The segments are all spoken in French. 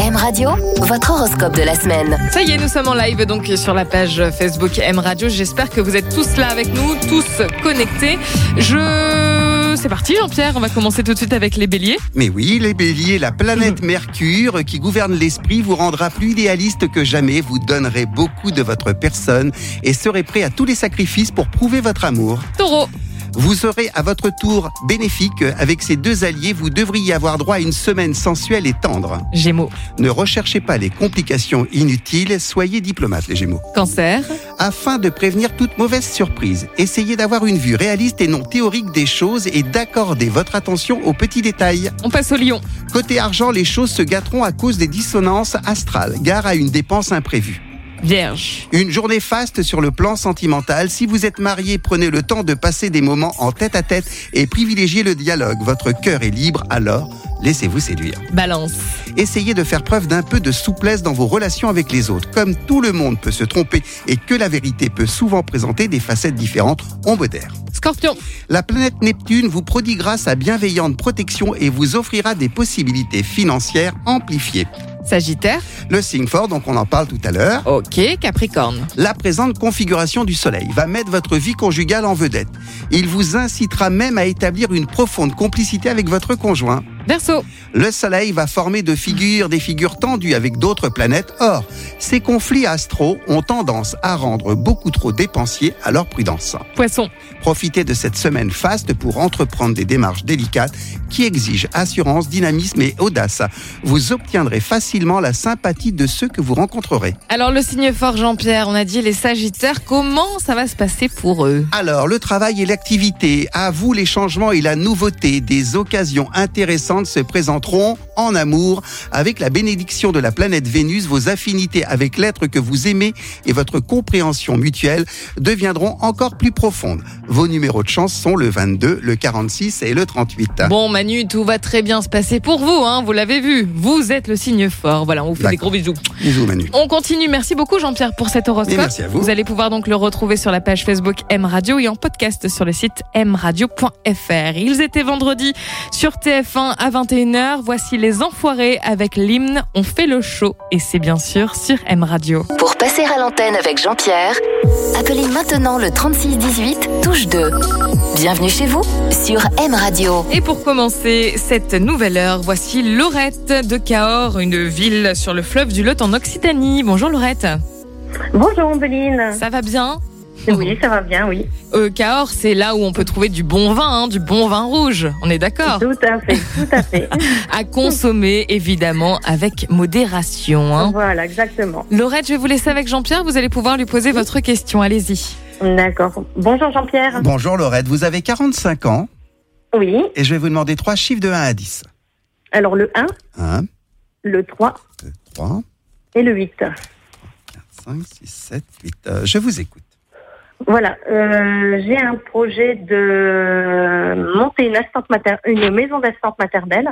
M Radio, votre horoscope de la semaine. Ça y est, nous sommes en live donc sur la page Facebook M Radio. J'espère que vous êtes tous là avec nous, tous connectés. C'est parti Jean-Pierre, on va commencer tout de suite avec les béliers. Mais oui, les béliers, la planète Mercure qui gouverne l'esprit vous rendra plus idéaliste que jamais. Vous donnerez beaucoup de votre personne et serez prêt à tous les sacrifices pour prouver votre amour. Taureau. Vous serez à votre tour bénéfique. Avec ces deux alliés, vous devriez avoir droit à une semaine sensuelle et tendre. Gémeaux. Ne recherchez pas les complications inutiles, soyez diplomate les Gémeaux. Cancer. Afin de prévenir toute mauvaise surprise, essayez d'avoir une vue réaliste et non théorique des choses et d'accorder votre attention aux petits détails. On passe au lion. Côté argent, les choses se gâteront à cause des dissonances astrales. Gare à une dépense imprévue. Vierge. Une journée faste sur le plan sentimental. Si vous êtes marié, prenez le temps de passer des moments en tête-à-tête et privilégiez le dialogue. Votre cœur est libre, alors laissez-vous séduire. Balance. Essayez de faire preuve d'un peu de souplesse dans vos relations avec les autres. Comme tout le monde peut se tromper et que la vérité peut souvent présenter des facettes différentes, on modère. Scorpion. La planète Neptune vous prodiguera sa bienveillante protection et vous offrira des possibilités financières amplifiées. Sagittaire. Le signe fort, donc on en parle tout à l'heure. Ok, Capricorne. La présente configuration du soleil va mettre votre vie conjugale en vedette. Il vous incitera même à établir une profonde complicité avec votre conjoint. Verseau. Le soleil va former des figures tendues avec d'autres planètes. Or, ces conflits astraux ont tendance à rendre beaucoup trop dépensiers, alors prudence. Poisson. Profitez de cette semaine faste pour entreprendre des démarches délicates qui exigent assurance, dynamisme et audace. Vous obtiendrez facilement la sympathie de ceux que vous rencontrerez. Alors le signe fort Jean-Pierre, on a dit les Sagittaires, comment ça va se passer pour eux? Alors, le travail et l'activité, à vous les changements et la nouveauté, des occasions intéressantes se présenteront en amour. Avec la bénédiction de la planète Vénus, vos affinités avec l'être que vous aimez et votre compréhension mutuelle deviendront encore plus profondes. Vos numéros de chance sont le 22, le 46 et le 38. Bon Manu, tout va très bien se passer pour vous, hein, vous l'avez vu. Vous êtes le signe fort. Voilà, on vous fait des gros bisous. Bisous Manu. On continue. Merci beaucoup Jean-Pierre pour cet horoscope. Et merci à vous. Vous allez pouvoir donc le retrouver sur la page Facebook M Radio et en podcast sur le site mradio.fr. Ils étaient vendredi sur TF1 à 21h. Voici les Enfoirés avec l'hymne On fait le show et c'est bien sûr sur M Radio. Pour passer à l'antenne avec Jean-Pierre, appelez maintenant le 3618 touche 2. Bienvenue chez vous sur M Radio. Et pour commencer cette nouvelle heure, voici Laurette de Cahors, une ville sur le fleuve du Lot en Occitanie. Bonjour Laurette. Bonjour Ombeline. Ça va bien ? Oui, ça va bien, oui. Cahors, c'est là où on peut trouver du bon vin, hein, du bon vin rouge. On est d'accord ? Tout à fait, tout à fait. À consommer, évidemment, avec modération. Hein. Voilà, exactement. Laurette, je vais vous laisser avec Jean-Pierre. Vous allez pouvoir lui poser votre question. Allez-y. D'accord. Bonjour Jean-Pierre. Bonjour Laurette, vous avez 45 ans Oui. et je vais vous demander 3 chiffres de 1 à 10. Alors le 1, 1, le 3 2, 3, et le 8. 4, 5, 6, 7, 8. Je vous écoute. Voilà, j'ai un projet de monter une maison d'assistante maternelle.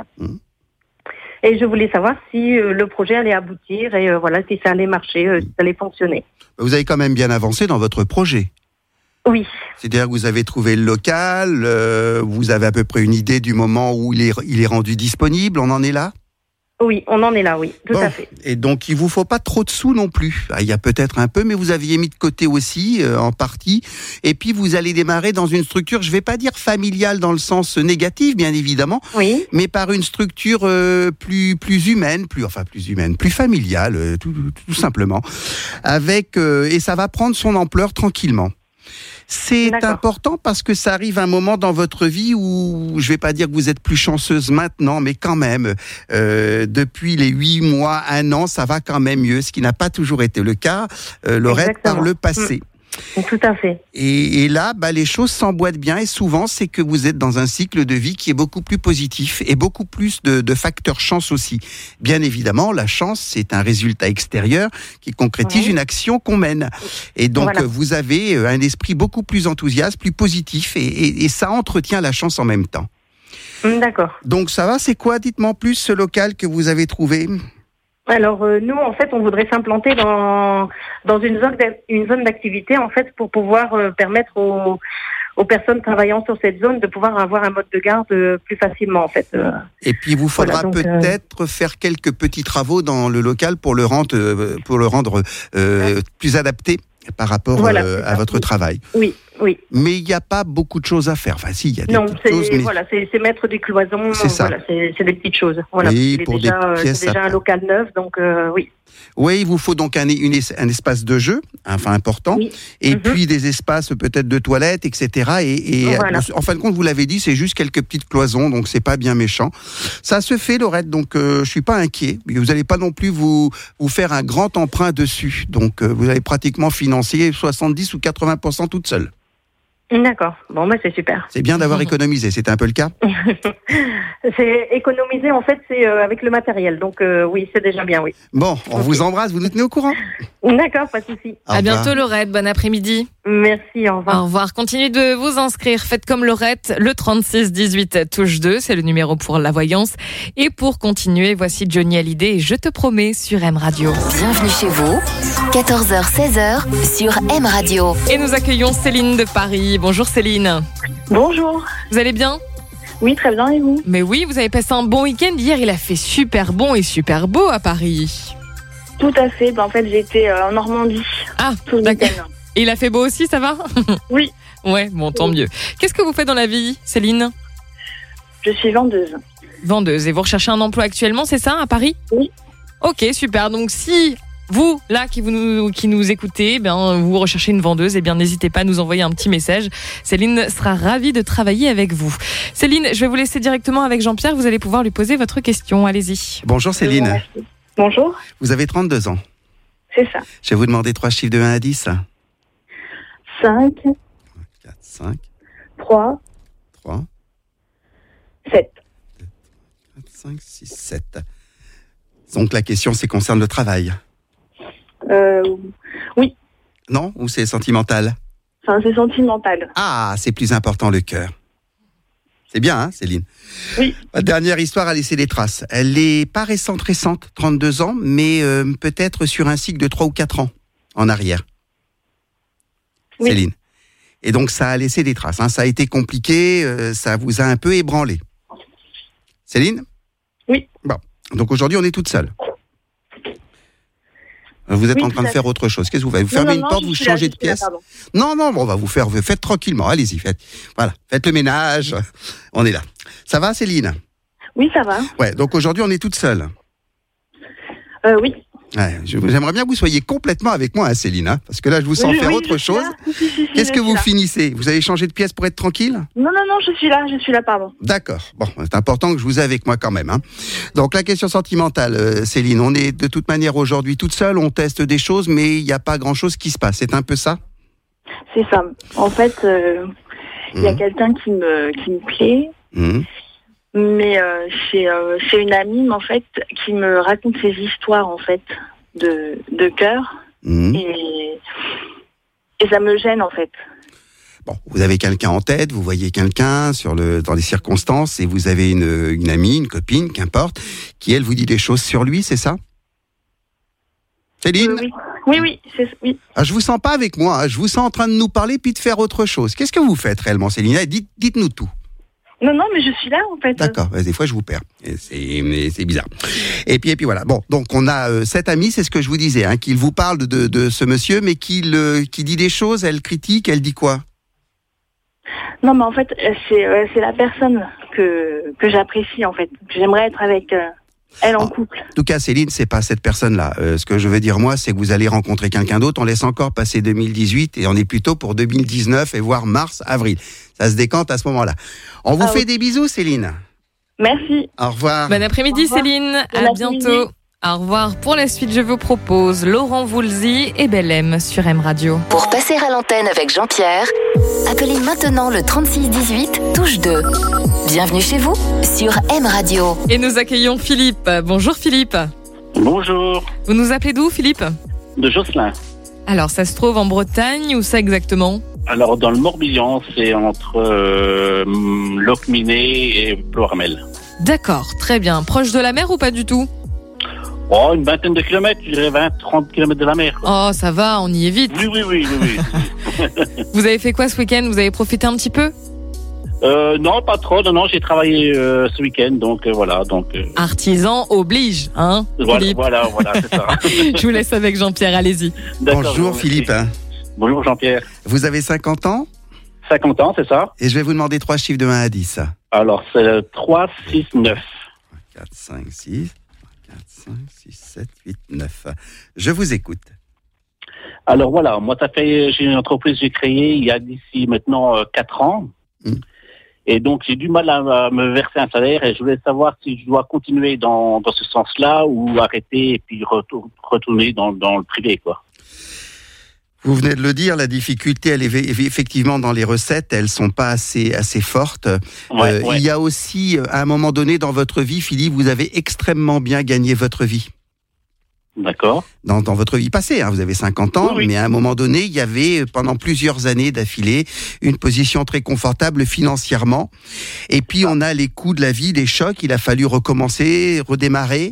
Et je voulais savoir si le projet allait aboutir et voilà, si ça allait marcher, si ça allait fonctionner. Vous avez quand même bien avancé dans votre projet. Oui. C'est-à-dire que vous avez trouvé le local, vous avez à peu près une idée du moment où il est rendu disponible, on en est là ? Oui, on en est là, oui, tout à fait. Et donc, il vous faut pas trop de sous non plus. Il y a peut-être un peu, mais vous aviez mis de côté aussi, en partie. Et puis, vous allez démarrer dans une structure, je vais pas dire familiale dans le sens négatif, bien évidemment, oui, mais par une structure plus humaine, plus familiale, tout simplement. Et ça va prendre son ampleur tranquillement. C'est important parce que ça arrive un moment dans votre vie où, je vais pas dire que vous êtes plus chanceuse maintenant, mais quand même, depuis les 8 mois, 1 an, ça va quand même mieux, ce qui n'a pas toujours été le cas, Laurette, par le passé. Tout à fait. Et là, les choses s'emboîtent bien et souvent, c'est que vous êtes dans un cycle de vie qui est beaucoup plus positif et beaucoup plus de facteurs chance aussi. Bien évidemment, la chance, c'est un résultat extérieur qui concrétise une action qu'on mène. Et donc, vous avez un esprit beaucoup plus enthousiaste, plus positif et ça entretient la chance en même temps. D'accord. Donc, ça va, c'est quoi, dites-moi plus, ce local que vous avez trouvé ? Alors nous, en fait, on voudrait s'implanter dans une zone d'activité, en fait, pour pouvoir permettre aux personnes travaillant sur cette zone de pouvoir avoir un mode de garde plus facilement en fait. Et puis il vous faudra peut-être faire quelques petits travaux dans le local pour le rendre plus adapté par rapport à votre travail. Oui. Mais il n'y a pas beaucoup de choses à faire. Enfin, si, il y a des petites choses. Mais... c'est mettre des cloisons. C'est ça. C'est des petites choses. Voilà. Oui, pour des pièces. C'est déjà un local neuf, donc oui. Oui, il vous faut donc un espace de jeu, important, et puis des espaces peut-être de toilettes, etc. Et en fin de compte, vous l'avez dit, c'est juste quelques petites cloisons, donc c'est pas bien méchant. Ça se fait, Laurette, donc je suis pas inquiet. Vous n'allez pas non plus vous faire un grand emprunt dessus, donc vous allez pratiquement financer 70 ou 80% toute seule. D'accord. Bon, c'est super. C'est bien d'avoir économisé. C'était un peu le cas. C'est économiser, en fait, c'est avec le matériel. Donc, oui, c'est déjà bien, oui. Bon, on vous embrasse. Vous nous tenez au courant. D'accord, pas de souci. À bientôt, Laurette. Bon après-midi. Merci, au revoir. Au revoir. Continuez de vous inscrire. Faites comme Laurette. Le 36 18 touche 2. C'est le numéro pour la voyance. Et pour continuer, voici Johnny Hallyday et Je te promets sur M Radio. Bienvenue chez vous. 14h, 16h sur M Radio. Et nous accueillons Céline de Paris. Bonjour Céline. Bonjour. Vous allez bien ? Oui, très bien, et vous ? Mais oui, vous avez passé un bon week-end. Hier, il a fait super bon et super beau à Paris. Tout à fait. En fait, j'étais en Normandie. Ah, tout le d'accord. week-end. Et il a fait beau aussi, ça va ? Oui. Ouais, bon, tant mieux. Qu'est-ce que vous faites dans la vie, Céline ? Je suis vendeuse. Vendeuse. Et vous recherchez un emploi actuellement, c'est ça, à Paris ? Oui. Ok, super. Donc si... vous, là, qui nous écoutez, vous recherchez une vendeuse, n'hésitez pas à nous envoyer un petit message. Céline sera ravie de travailler avec vous. Céline, je vais vous laisser directement avec Jean-Pierre. Vous allez pouvoir lui poser votre question. Allez-y. Bonjour Céline. Merci. Bonjour. Vous avez 32 ans. C'est ça. Je vais vous demander 3 chiffres de 1 à 10. 5. 4, 5. 3. 3. 7. 4, 5, 6, 7. Donc la question, concerne le travail. Oui. Non ? Ou c'est sentimental ? Enfin, c'est sentimental. Ah, c'est plus important le cœur. C'est bien, hein, Céline ? Oui. La dernière histoire a laissé des traces. Elle n'est pas récente, 32 ans, mais peut-être sur un cycle de 3 ou 4 ans en arrière. Oui. Céline. Et donc ça a laissé des traces. Hein. Ça a été compliqué, ça vous a un peu ébranlé. Céline ? Oui. Bon. Donc aujourd'hui, on est toute seule. Vous êtes en train de faire autre chose. Qu'est-ce que vous faites ? Vous fermez une porte, vous changez de pièce ? Non, on va vous faire. Faites tranquillement. Allez-y, faites le ménage. On est là. Ça va, Céline ? Oui, ça va. Ouais. Donc aujourd'hui, on est toute seule. Oui. Ouais, j'aimerais bien que vous soyez complètement avec moi, hein, Céline, hein, parce que là, je vous sens faire autre chose. Qu'est-ce que vous finissez ? Vous avez changé de pièce pour être tranquille ? Non, je suis là, pardon. D'accord. Bon, c'est important que je vous ai avec moi quand même. Hein. Donc, la question sentimentale, Céline, on est de toute manière aujourd'hui toute seule, on teste des choses, mais il n'y a pas grand-chose qui se passe. C'est un peu ça ? C'est ça. En fait, il y a quelqu'un qui me plaît. Mais c'est une amie, en fait, qui me raconte ses histoires, en fait, de cœur. Et ça me gêne, en fait. Bon, vous avez quelqu'un en tête, vous voyez quelqu'un dans les circonstances, et vous avez une amie, une copine, qu'importe, qui, elle, vous dit des choses sur lui, c'est ça ? Céline ? Oui. Ah, je vous sens pas avec moi, hein, je vous sens en train de nous parler puis de faire autre chose. Qu'est-ce que vous faites réellement, Céline ? Dites-nous tout. Non, mais je suis là, en fait. D'accord, des fois je vous perds. C'est bizarre. Et puis voilà. Bon, donc on a cette amie, c'est ce que je vous disais, hein, qu'il vous parle de ce monsieur, mais qui dit des choses, elle critique, elle dit quoi ? Non, mais en fait, c'est la personne que j'apprécie, en fait. J'aimerais être avec elle en couple. En tout cas, Céline, c'est pas cette personne-là. Ce que je veux dire, moi, c'est que vous allez rencontrer quelqu'un d'autre. On laisse encore passer 2018 et on est plutôt pour 2019 et voire mars, avril. Ça se décante à ce moment-là. On vous fait des bisous, Céline. Merci. Au revoir. Bon après-midi, Céline. À bientôt. Au revoir. Pour la suite, je vous propose Laurent Voulzy et Bellem sur M Radio. Pour passer à l'antenne avec Jean-Pierre, appelez maintenant le 36 18 touche 2. Bienvenue chez vous sur M Radio. Et nous accueillons Philippe. Bonjour Philippe. Bonjour. Vous nous appelez d'où, Philippe ? De Josselin. Alors, ça se trouve en Bretagne, où ça exactement ? Alors, dans le Morbihan, c'est entre Locminé et Ploërmel. D'accord, très bien. Proche de la mer ou pas du tout ? Oh, une vingtaine de kilomètres, je dirais 20-30 kilomètres de la mer. Quoi. Oh, ça va, on y est vite. Oui. Vous avez fait quoi ce week-end? Vous avez profité un petit peu? Non, pas trop. Non, j'ai travaillé ce week-end, donc voilà. Artisan oblige, hein, Philippe? Voilà, c'est ça. Je vous laisse avec Jean-Pierre, allez-y. Bonjour Philippe. Bonjour Jean-Pierre. Vous avez 50 ans? 50 ans, c'est ça. Et je vais vous demander 3 chiffres de 1 à 10. Alors, c'est 3, 6, 9. 4, 5, 6. 4, 5, 6, 7, 8, 9. Je vous écoute. Alors voilà, moi, j'ai une entreprise que j'ai créée il y a d'ici maintenant 4 ans. Et donc, j'ai du mal à me verser un salaire et je voulais savoir si je dois continuer dans ce sens-là ou arrêter et puis retourner dans le privé, quoi. Vous venez de le dire, la difficulté, elle est effectivement dans les recettes, elles sont pas assez fortes. Ouais. Il y a aussi, à un moment donné dans votre vie, Philippe, vous avez extrêmement bien gagné votre vie. D'accord. Dans votre vie passée, hein, vous avez 50 ans, oui. Mais à un moment donné, il y avait pendant plusieurs années d'affilée une position très confortable financièrement. Et puis on a les coups de la vie, les chocs, il a fallu recommencer, redémarrer.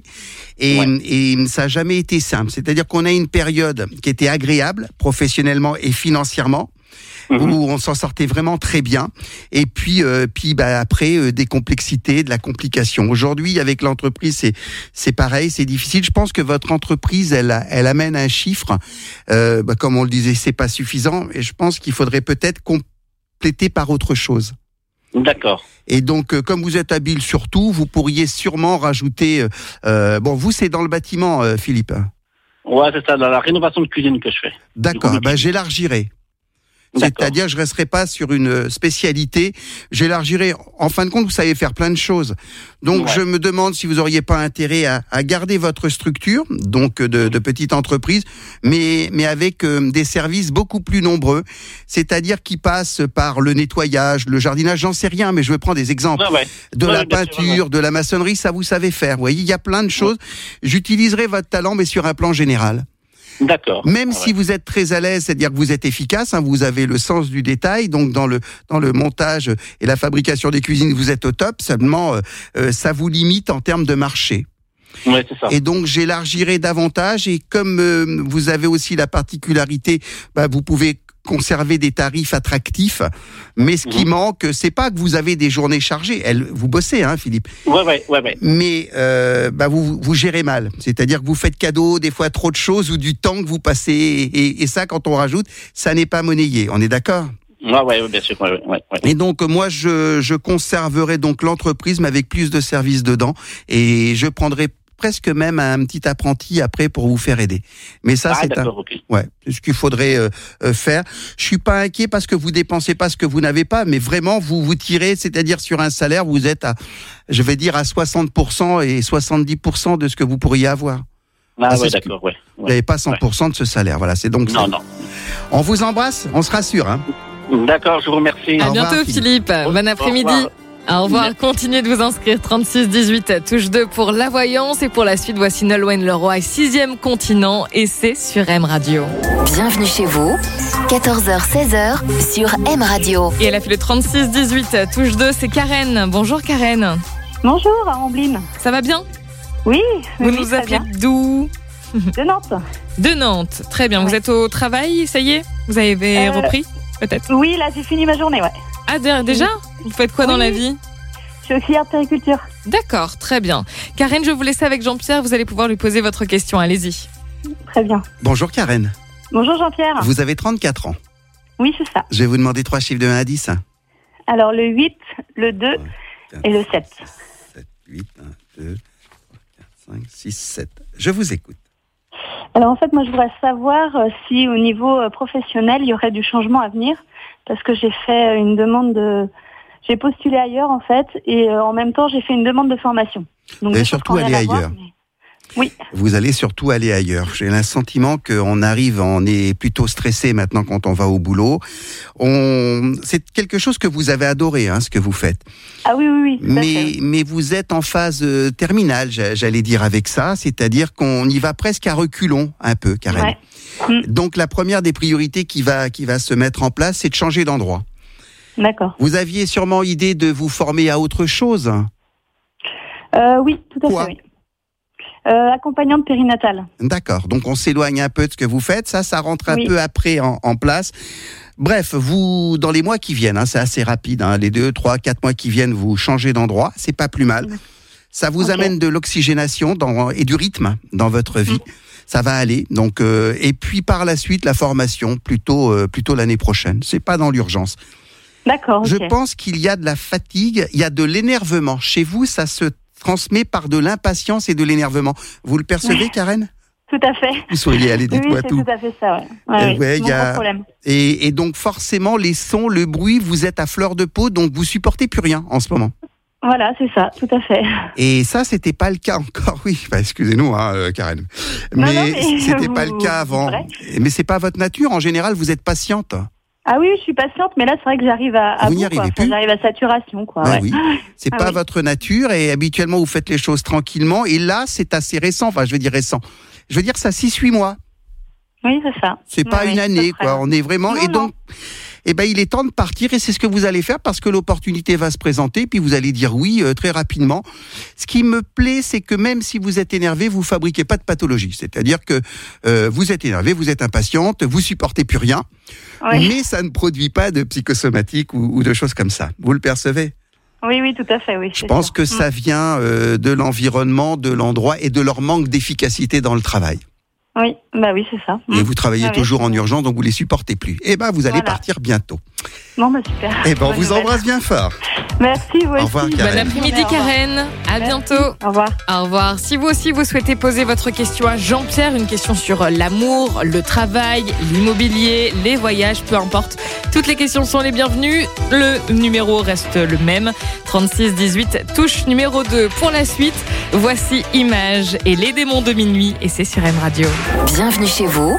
Et ça n'a jamais été simple. C'est-à-dire qu'on a une période qui était agréable, professionnellement et financièrement, où on s'en sortait vraiment très bien. Et puis après, des complexités, de la complication. Aujourd'hui, avec l'entreprise, c'est pareil, c'est difficile. Je pense que votre entreprise, elle amène un chiffre. Comme on le disait, c'est pas suffisant. Et je pense qu'il faudrait peut-être compléter par autre chose. D'accord. Et donc, comme vous êtes habile sur tout, vous pourriez sûrement rajouter... vous, c'est dans le bâtiment, Philippe. Ouais, c'est ça, dans la rénovation de cuisine que je fais. D'accord, j'élargirai. C'est-à-dire, je resterai pas sur une spécialité, j'élargirai. En fin de compte, vous savez faire plein de choses. Donc, je me demande si vous auriez pas intérêt à garder votre structure, donc de petite entreprise, mais avec des services beaucoup plus nombreux. C'est-à-dire qui passent par le nettoyage, le jardinage, j'en sais rien, mais je veux prendre des exemples. De la peinture, de la maçonnerie, ça vous savez faire. Vous voyez, il y a plein de choses. J'utiliserai votre talent, mais sur un plan général. D'accord. Même si vous êtes très à l'aise, c'est-à-dire que vous êtes efficace, hein, vous avez le sens du détail, donc dans le montage et la fabrication des cuisines, vous êtes au top, seulement ça vous limite en termes de marché. Ouais, c'est ça. Et donc j'élargirai davantage et comme vous avez aussi la particularité, vous pouvez conserver des tarifs attractifs, mais ce qui manque, c'est pas que vous avez des journées chargées. Vous bossez, hein, Philippe. Ouais. Mais vous gérez mal. C'est-à-dire que vous faites cadeau des fois trop de choses ou du temps que vous passez. Et ça, quand on rajoute, ça n'est pas monnayé. On est d'accord ? Ouais, bien sûr. Ouais. Et donc moi, je conserverai donc l'entreprise, mais avec plus de services dedans, et je prendrai presque même un petit apprenti après pour vous faire aider. Mais ça, c'est ce qu'il faudrait faire. Je suis pas inquiet parce que vous dépensez pas ce que vous n'avez pas, mais vraiment vous tirez, c'est-à-dire sur un salaire, vous êtes à 60% et 70% de ce que vous pourriez avoir. D'accord. Vous n'avez pas 100% de ce salaire. Voilà, c'est donc ça. Non. On vous embrasse, on se rassure. Hein. D'accord, je vous remercie. À bientôt, Philippe. Bon après-midi. Au revoir. Continuez de vous inscrire 3618 touche 2 pour la voyance et pour la suite voici Nolwenn Leroy 6e continent et c'est sur M Radio. Bienvenue chez vous 14h-16h sur M Radio. Et elle a fait le 3618 touche 2, c'est Karen. Bonjour Karen. Bonjour Ambline. Ça va bien? Oui. Vous nous appelez d'où? De Nantes. De Nantes, très bien. Vous êtes au travail, ça y est? Vous avez repris peut-être? Oui, là j'ai fini ma journée, ouais. Ah déjà? Vous faites quoi dans la vie? Je suis auxiliaire de périculture. D'accord, très bien. Karen, je vais vous laisser avec Jean-Pierre, vous allez pouvoir lui poser votre question, allez-y. Très bien. Bonjour Karen. Bonjour Jean-Pierre. Vous avez 34 ans. Oui, c'est ça. Je vais vous demander 3 chiffres de 1 à 10. Alors le 8, le 2 et le 7. 7, 8, 1, 2, 3, 4, 5, 6, 7. Je vous écoute. Alors en fait, moi je voudrais savoir si au niveau professionnel, il y aurait du changement à venir. Parce que j'ai fait une demande j'ai postulé ailleurs en fait, et en même temps j'ai fait une demande de formation. Donc, vous allez surtout aller ailleurs. Oui. Vous allez surtout aller ailleurs. J'ai le sentiment on est plutôt stressé maintenant quand on va au boulot. C'est quelque chose que vous avez adoré, hein, ce que vous faites. Ah oui. Mais vous êtes en phase terminale, j'allais dire avec ça, c'est-à-dire qu'on y va presque à reculons un peu, Karen. Ouais. Donc la première des priorités qui va se mettre en place, c'est de changer d'endroit. D'accord. Vous aviez sûrement idée de vous former à autre chose. Oui, tout à fait. Oui. Accompagnante périnatale. D'accord, donc on s'éloigne un peu de ce que vous faites, ça rentre un peu après en place. Bref, vous, dans les mois qui viennent, c'est assez rapide, les 2, 3, 4 mois qui viennent, vous changez d'endroit, c'est pas plus mal. Ça vous amène de l'oxygénation et du rythme dans votre vie. Ça va aller. Donc, et puis par la suite, la formation, plutôt l'année prochaine. C'est pas dans l'urgence. D'accord. Okay. Je pense qu'il y a de la fatigue, il y a de l'énervement. Chez vous, ça se transmet par de l'impatience et de l'énervement. Vous le percevez, Karen ? Tout à fait. Vous souriez, allez, dites-moi c'est tout. Tout à fait ça, oui. Problème. Et donc forcément, les sons, le bruit, vous êtes à fleur de peau, donc vous supportez plus rien en ce moment. Voilà, c'est ça, tout à fait. Et ça, c'était pas le cas encore, oui. Excusez-nous, Karen. Mais c'était pas le cas avant. Mais c'est pas votre nature. En général, vous êtes patiente. Ah oui, je suis patiente, mais là, c'est vrai que j'arrive à vous n'y arrivez plus. J'arrive à saturation, quoi. Oui. C'est pas votre nature, et habituellement, vous faites les choses tranquillement. Et là, c'est assez récent. Enfin, je veux dire récent. Je veux dire, ça 6-8 mois. Oui, c'est ça. C'est pas une année, quoi. On est vraiment... Et donc, il est temps de partir, et c'est ce que vous allez faire, parce que l'opportunité va se présenter, puis vous allez dire oui très rapidement. Ce qui me plaît, c'est que même si vous êtes énervé, vous fabriquez pas de pathologie. C'est-à-dire que vous êtes énervé, vous êtes impatiente, vous supportez plus rien, mais ça ne produit pas de psychosomatique ou de choses comme ça. Vous le percevez ? Oui, tout à fait, oui. Je pense que ça vient de l'environnement, de l'endroit et de leur manque d'efficacité dans le travail. Oui, c'est ça. Et vous travaillez toujours en urgence, donc vous les supportez plus. Vous allez partir bientôt. Bon, super. On vous embrasse bien fort. Merci, vous aussi. Au revoir, Karen. Bon après-midi, Karen. À bientôt. Au revoir. Au revoir. Si vous aussi, vous souhaitez poser votre question à Jean-Pierre, une question sur l'amour, le travail, l'immobilier, les voyages, peu importe. Toutes les questions sont les bienvenues. Le numéro reste le même. 36 18, touche numéro 2. Pour la suite, voici Images et les démons de minuit. Et c'est sur M Radio. Bienvenue chez vous,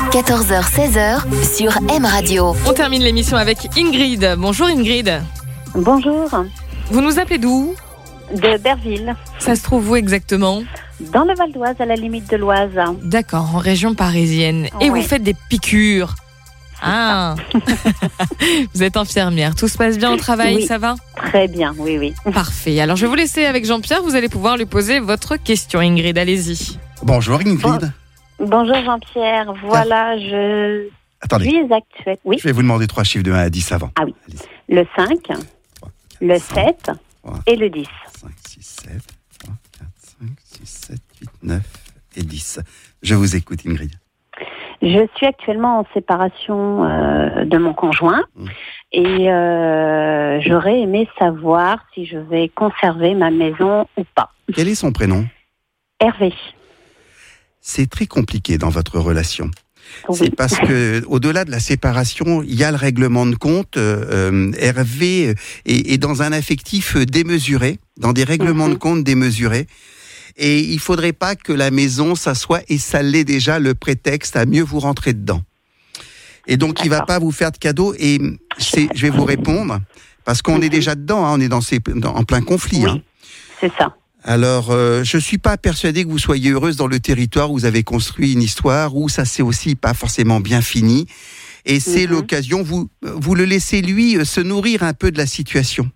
14h-16h sur M Radio. On termine l'émission avec Ingrid. Bonjour Ingrid. Bonjour. Vous nous appelez d'où ? De Berville. Ça se trouve où exactement ? Dans le Val d'Oise, à la limite de l'Oise. D'accord, en région parisienne. Et vous faites des piqûres ? Ah. Vous êtes infirmière. Tout se passe bien au travail, ça va ? Très bien, oui. Parfait. Alors je vais vous laisser avec Jean-Pierre. Vous allez pouvoir lui poser votre question, Ingrid. Allez-y. Bonjour Ingrid. Bonjour Jean-Pierre. Voilà, je suis actuelle. Oui. Je vais vous demander 3 chiffres de 1 à 10 avant. Ah oui. Le 5, 3, 4, le 7 3, et le 10. 5, 6, 7, 3, 4, 5, 6, 7, 8, 9 et 10. Je vous écoute Ingrid. Je suis actuellement en séparation de mon conjoint et j'aurais aimé savoir si je vais conserver ma maison ou pas. Quel est son prénom ? Hervé. C'est très compliqué dans votre relation. Oui. C'est parce que, au-delà de la séparation, il y a le règlement de compte. Hervé est dans un affectif démesuré, dans des règlements de compte démesurés. Et il faudrait pas que la maison, ça soit, et ça l'est déjà, le prétexte à mieux vous rentrer dedans. Et donc, il va pas vous faire de cadeaux. Et je vais vous répondre, parce qu'on est déjà dedans, on est en plein conflit. Oui, c'est ça. Alors, je suis pas persuadé que vous soyez heureuse dans le territoire où vous avez construit une histoire, où ça s'est aussi pas forcément bien fini. Et c'est l'occasion, vous le laissez lui se nourrir un peu de la situation.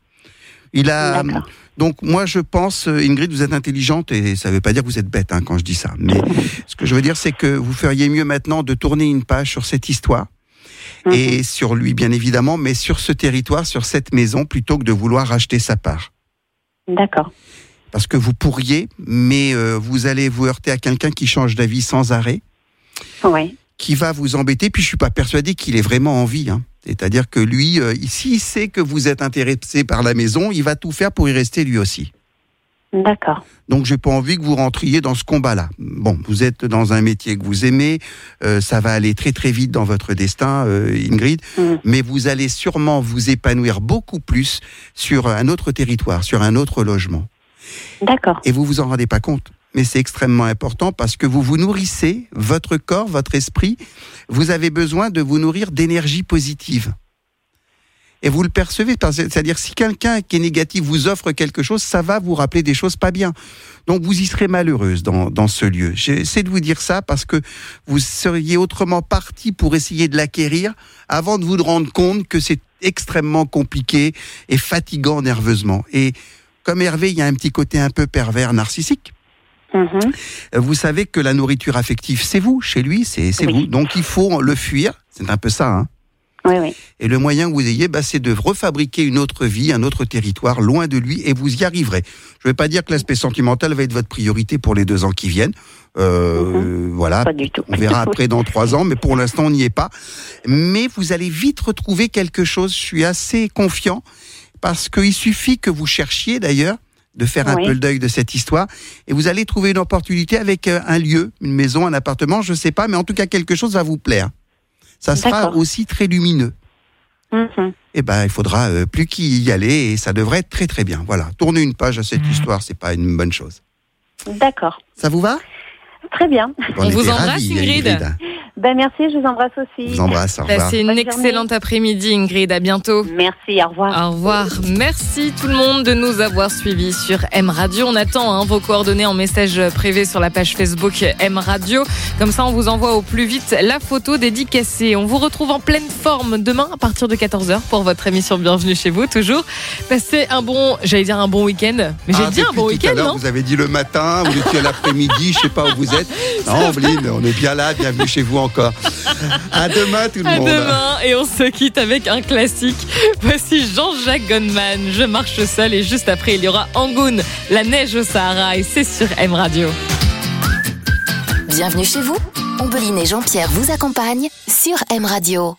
Donc moi je pense, Ingrid, vous êtes intelligente et ça ne veut pas dire que vous êtes bête quand je dis ça. Mais ce que je veux dire, c'est que vous feriez mieux maintenant de tourner une page sur cette histoire et sur lui bien évidemment, mais sur ce territoire, sur cette maison, plutôt que de vouloir racheter sa part. D'accord. Parce que vous pourriez, mais vous allez vous heurter à quelqu'un qui change d'avis sans arrêt, qui va vous embêter. Puis je suis pas persuadé qu'il ait vraiment envie. C'est-à-dire que lui, s'il sait que vous êtes intéressé par la maison, il va tout faire pour y rester lui aussi. D'accord. Donc j'ai pas envie que vous rentriez dans ce combat-là. Bon, vous êtes dans un métier que vous aimez, ça va aller très très vite dans votre destin, Ingrid, mais vous allez sûrement vous épanouir beaucoup plus sur un autre territoire, sur un autre logement. D'accord. Et vous en rendez pas compte. Mais c'est extrêmement important parce que vous vous nourrissez, votre corps, votre esprit, vous avez besoin de vous nourrir d'énergie positive. Et vous le percevez, c'est-à-dire si quelqu'un qui est négatif vous offre quelque chose, ça va vous rappeler des choses pas bien. Donc vous y serez malheureuse dans ce lieu. J'essaie de vous dire ça parce que vous seriez autrement parti pour essayer de l'acquérir avant de vous rendre compte que c'est extrêmement compliqué et fatigant nerveusement. Et comme Hervé, il y a un petit côté un peu pervers narcissique. Vous savez que la nourriture affective, c'est vous, chez lui, c'est vous. Donc il faut le fuir, c'est un peu ça. Hein. Oui. Et le moyen que vous ayez, c'est de refabriquer une autre vie, un autre territoire, loin de lui, et vous y arriverez. Je ne vais pas dire que l'aspect sentimental va être votre priorité pour les 2 ans qui viennent. Voilà, pas du tout. On verra après dans 3 ans, mais pour l'instant, on n'y est pas. Mais vous allez vite retrouver quelque chose, je suis assez confiant, parce qu'il suffit que vous cherchiez d'ailleurs, de faire un peu le deuil de cette histoire, et vous allez trouver une opportunité avec un lieu, une maison, un appartement, je ne sais pas, mais en tout cas quelque chose va vous plaire. Ça sera aussi très lumineux. Et il faudra plus qu'y aller, et ça devrait être très très bien. Voilà, tourner une page à cette histoire, c'est pas une bonne chose. D'accord. Ça vous va ? Très bien. On vous embrasse, Ingrid. Merci, je vous embrasse aussi. Je vous embrasse, au revoir. Passez une excellente après-midi, Ingrid. À bientôt. Merci, au revoir. Au revoir. Merci tout le monde de nous avoir suivis sur M Radio. On attend vos coordonnées en message privé sur la page Facebook M Radio. Comme ça, on vous envoie au plus vite la photo dédicacée. On vous retrouve en pleine forme demain à partir de 14h pour votre émission Bienvenue chez vous, toujours. Passez un bon week-end. Mais j'ai dit un bon week-end, non ? Vous avez dit le matin, vous étiez l'après-midi, je sais pas où vous êtes. Non, Blin, on est bien là, bienvenue chez vous encore. À demain tout le monde. À demain, et on se quitte avec un classique. Voici Jean-Jacques Goldman, Je marche seul, et juste après il y aura Angoune, La neige au Sahara, et c'est sur M Radio. Bienvenue chez vous. Ombeline et Jean-Pierre vous accompagnent sur M Radio.